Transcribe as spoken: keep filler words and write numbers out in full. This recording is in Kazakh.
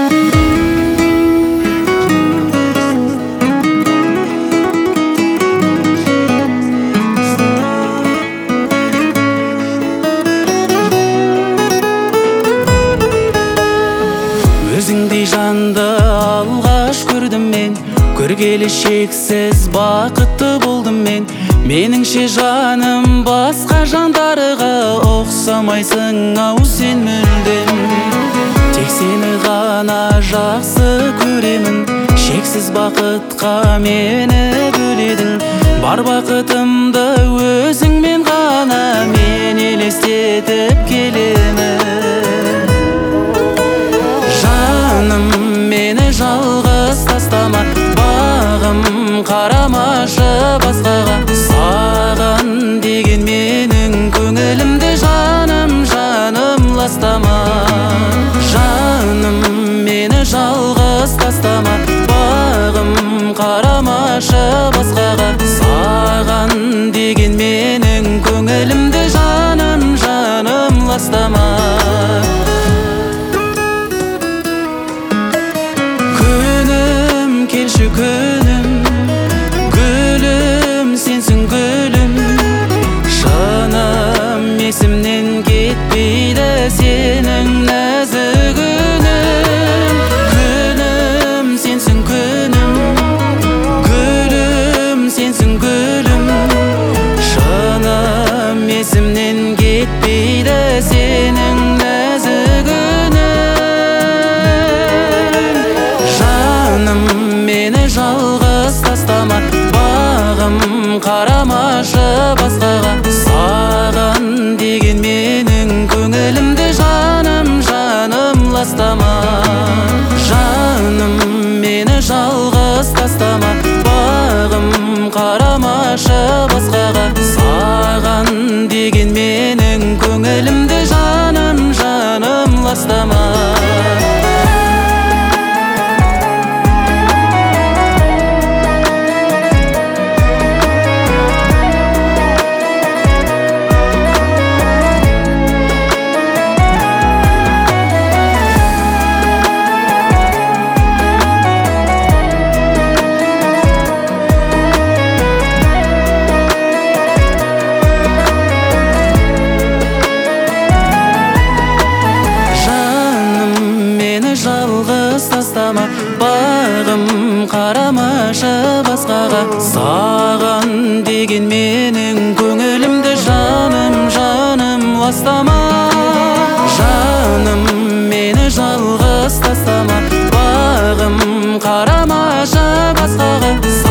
Өзіңдей жанды алғаш көрдім мен, көргелі шексіз бақытты болдым мен. Меніңше жаным басқа жандарға ұқсамайсың ау сен мүлдем. Тек сені ғана жақсы көремін, шексіз бақытқа мені бөледің. Бар бақытымды өзіңмен ғана мен елестетіп келемін. Мені жалғыз тастама, бағым қарамашы басқаға. Саған деген менің көңілімді жаным, жаным ластама. Жаным, мені жалғыз тастама, бағым қарамашы басқаға. Саған деген менің көңілімді жаным, жаным ластама. Келші күнім, гүлім, сенсің гүлім. Жаным, есімнен кетпейді сенің нәзік үнің. Күнім, сенсің күнім, гүлім, сенсің гүлім. Жаным, есімнен кетпейді сенің нәзік үнің. Жаным, мені жалғыз тастама, бағым қарамашы басқаға. Саған деген менің көңілімді жаным, жаным ластама. Жаным, мені жалғыз тастама, бағым қарамашы басқаға. Саған деген менің көңілімді жаным, жаным ластама. Жалғыз тастама, бағым қарамашы басқаға. Саған деген менің көңілімді жаным, жаным ластама. Жаным, мені жалғыз тастама, бағым қарамашы басқаға.